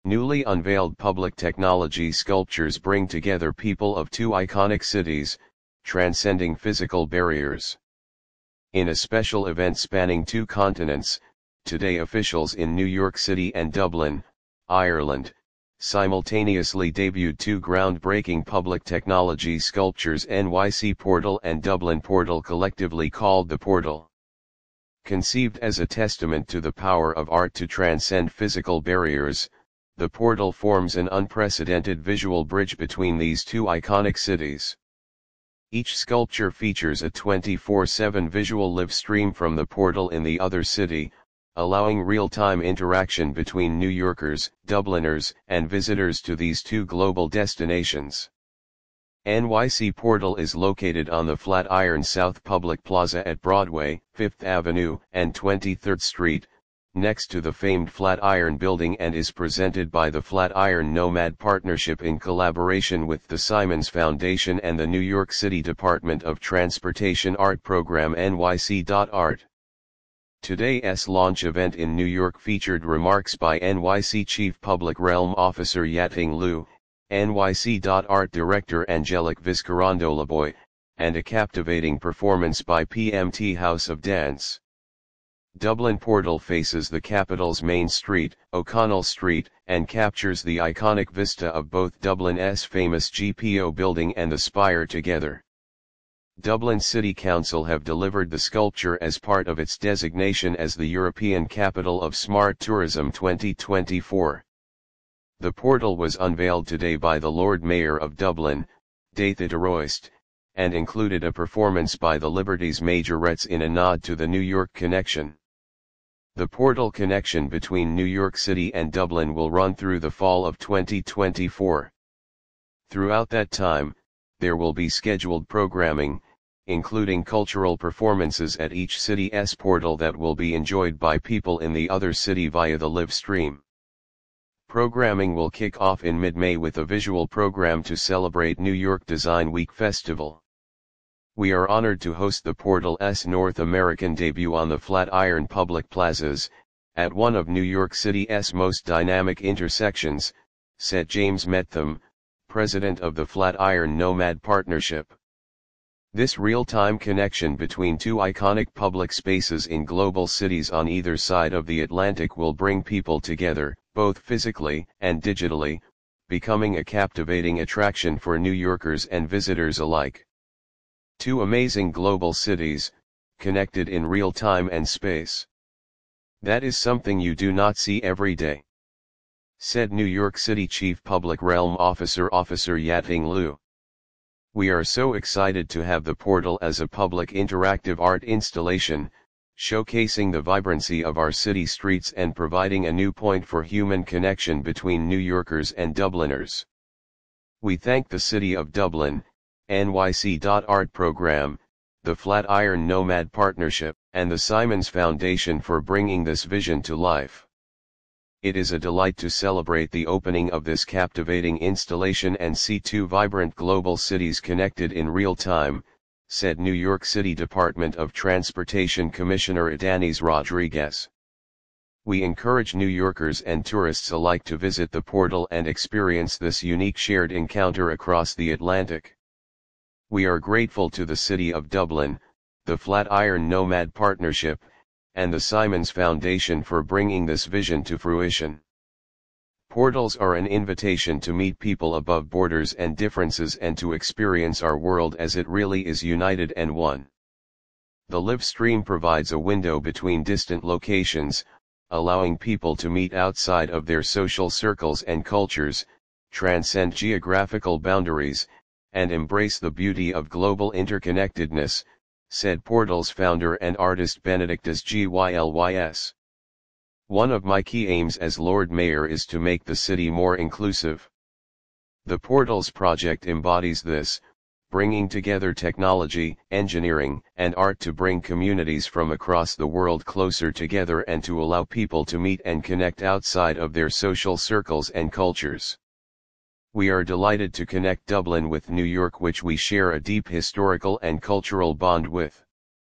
Newly unveiled public technology sculptures bring together people of two iconic cities, transcending physical barriers. In a special event spanning two continents, today officials in New York City and Dublin, Ireland, simultaneously debuted two groundbreaking public technology sculptures, NYC Portal and Dublin Portal, collectively called the Portal. Conceived as a testament to the power of art to transcend physical barriers, the Portal forms an unprecedented visual bridge between these two iconic cities. Each sculpture features a 24/7 visual live stream from the portal in the other city, allowing real-time interaction between New Yorkers, Dubliners, and visitors to these two global destinations. NYC Portal is located on the Flatiron South Public Plaza at Broadway, 5th Avenue, and 23rd Street, next to the famed Flatiron Building, and is presented by the Flatiron Nomad Partnership in collaboration with the Simons Foundation and the New York City Department of Transportation art program NYC.Art. Today's launch event in New York featured remarks by NYC Chief Public Realm Officer Yating Liu, NYC.Art Director Angelique Viscarandolaboy, and a captivating performance by PMT House of Dance. Dublin Portal faces the capital's main street, O'Connell Street, and captures the iconic vista of both Dublin's famous GPO building and the Spire together. Dublin City Council have delivered the sculpture as part of its designation as the European Capital of Smart Tourism 2024. The Portal was unveiled today by the Lord Mayor of Dublin, Datha de Royst, and included a performance by the Liberties Majorettes in a nod to the New York connection. The Portal connection between New York City and Dublin will run through the fall of 2024. Throughout that time, there will be scheduled programming, including cultural performances at each city's portal that will be enjoyed by people in the other city via the live stream. Programming will kick off in mid-May with a visual program to celebrate New York Design Week Festival. We are honored to host the Portal's North American debut on the Flatiron Public Plazas, at one of New York City's most dynamic intersections, said James Metham, president of the Flatiron Nomad Partnership. This real-time connection between two iconic public spaces in global cities on either side of the Atlantic will bring people together, both physically and digitally, becoming a captivating attraction for New Yorkers and visitors alike. Two amazing global cities, connected in real time and space. That is something you do not see every day, said New York City Chief Public Realm Officer Yating Liu. We are so excited to have the Portal as a public interactive art installation, showcasing the vibrancy of our city streets and providing a new point for human connection between New Yorkers and Dubliners. We thank the City of Dublin, NYC.Art Program, the Flatiron Nomad Partnership, and the Simons Foundation for bringing this vision to life. It is a delight to celebrate the opening of this captivating installation and see two vibrant global cities connected in real time, said New York City Department of Transportation Commissioner Adanis Rodriguez. We encourage New Yorkers and tourists alike to visit the Portal and experience this unique shared encounter across the Atlantic. We are grateful to the City of Dublin, the Flatiron Nomad Partnership, and the Simons Foundation for bringing this vision to fruition. Portals are an invitation to meet people above borders and differences and to experience our world as it really is, united and one. The live stream provides a window between distant locations, allowing people to meet outside of their social circles and cultures, transcend geographical boundaries, and embrace the beauty of global interconnectedness, said Portal's founder and artist Benedictus Gylys. One of my key aims as Lord Mayor is to make the city more inclusive. The Portals project embodies this, bringing together technology, engineering, and art to bring communities from across the world closer together and to allow people to meet and connect outside of their social circles and cultures. We are delighted to connect Dublin with New York, which we share a deep historical and cultural bond with.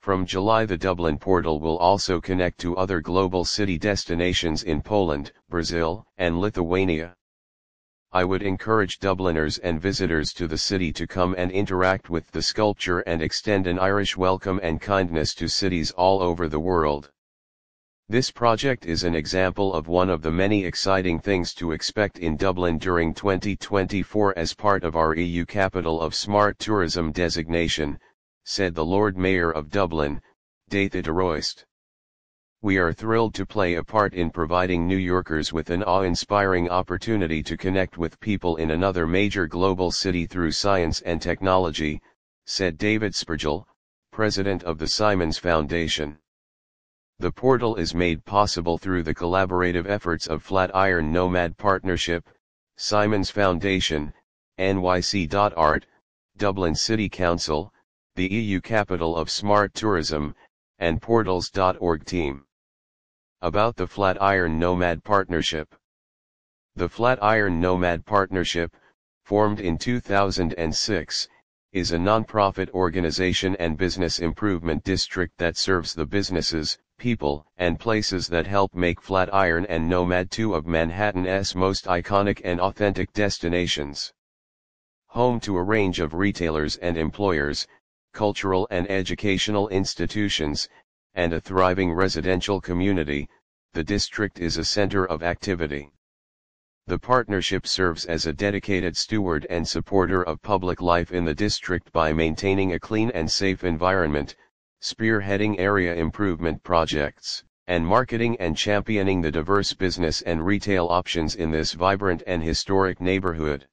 From July, the Dublin portal will also connect to other global city destinations in Poland, Brazil, and Lithuania. I would encourage Dubliners and visitors to the city to come and interact with the sculpture and extend an Irish welcome and kindness to cities all over the world. This project is an example of one of the many exciting things to expect in Dublin during 2024 as part of our EU Capital of Smart Tourism designation, said the Lord Mayor of Dublin, Datha de Royst. We are thrilled to play a part in providing New Yorkers with an awe-inspiring opportunity to connect with people in another major global city through science and technology, said David Spergel, president of the Simons Foundation. The portal is made possible through the collaborative efforts of Flatiron Nomad Partnership, Simons Foundation, NYC.art, Dublin City Council, the EU Capital of Smart Tourism, and Portals.org team. About the Flatiron Nomad Partnership. The Flatiron Nomad Partnership, formed in 2006, is a non-profit organization and business improvement district that serves the businesses, people, and places that help make Flatiron and Nomad two of Manhattan's most iconic and authentic destinations. Home to a range of retailers and employers, cultural and educational institutions, and a thriving residential community, the district is a center of activity. The partnership serves as a dedicated steward and supporter of public life in the district by maintaining a clean and safe environment, spearheading area improvement projects, and marketing and championing the diverse business and retail options in this vibrant and historic neighborhood.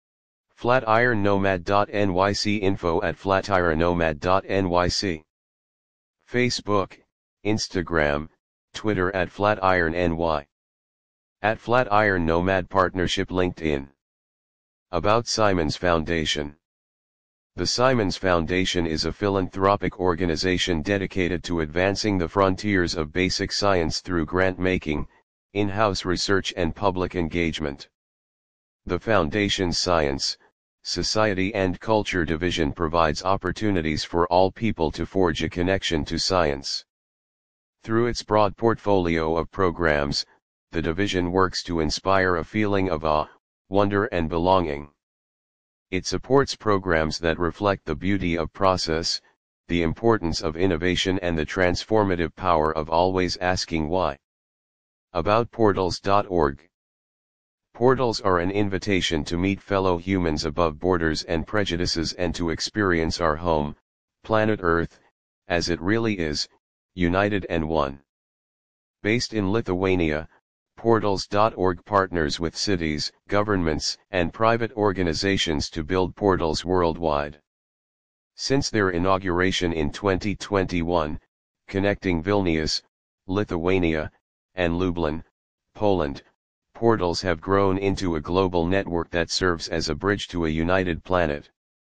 FlatironNomad.nyc. Info at FlatironNomad.nyc. Facebook, Instagram, Twitter at FlatironNY. At Flatiron Nomad Partnership. LinkedIn. About Simons Foundation. The Simons Foundation is a philanthropic organization dedicated to advancing the frontiers of basic science through grant-making, in-house research and public engagement. The Foundation's Science, Society and Culture Division provides opportunities for all people to forge a connection to science. Through its broad portfolio of programs, the division works to inspire a feeling of awe, wonder and belonging. It supports programs that reflect the beauty of process, the importance of innovation and the transformative power of always asking why. About Portals.org. Portals are an invitation to meet fellow humans above borders and prejudices and to experience our home, planet Earth, as it really is, united and one. Based in Lithuania, Portals.org partners with cities, governments, and private organizations to build portals worldwide. Since their inauguration in 2021, connecting Vilnius, Lithuania, and Lublin, Poland, Portals have grown into a global network that serves as a bridge to a united planet.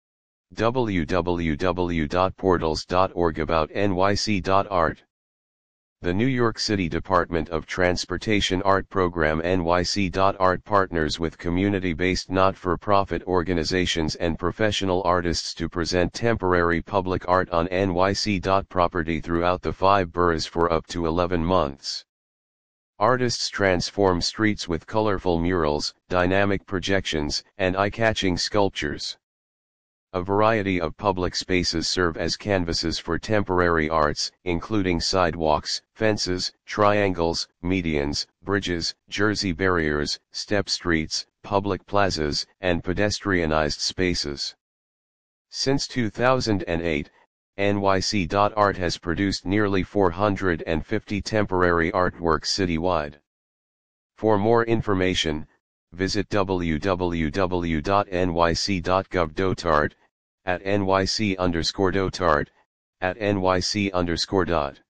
www.portals.org. About NYC.art. The New York City Department of Transportation art program NYC.art partners with community-based not-for-profit organizations and professional artists to present temporary public art on NYC. Property throughout the 5 boroughs for up to 11 months. Artists transform streets with colorful murals, dynamic projections, and eye-catching sculptures. A variety of public spaces serve as canvases for temporary arts, including sidewalks, fences, triangles, medians, bridges, Jersey barriers, step streets, public plazas, and pedestrianized spaces. Since 2008, NYC.art has produced nearly 450 temporary artworks citywide. For more information, visit www.nyc.gov.art, at nyc_dotart, at nyc_dot.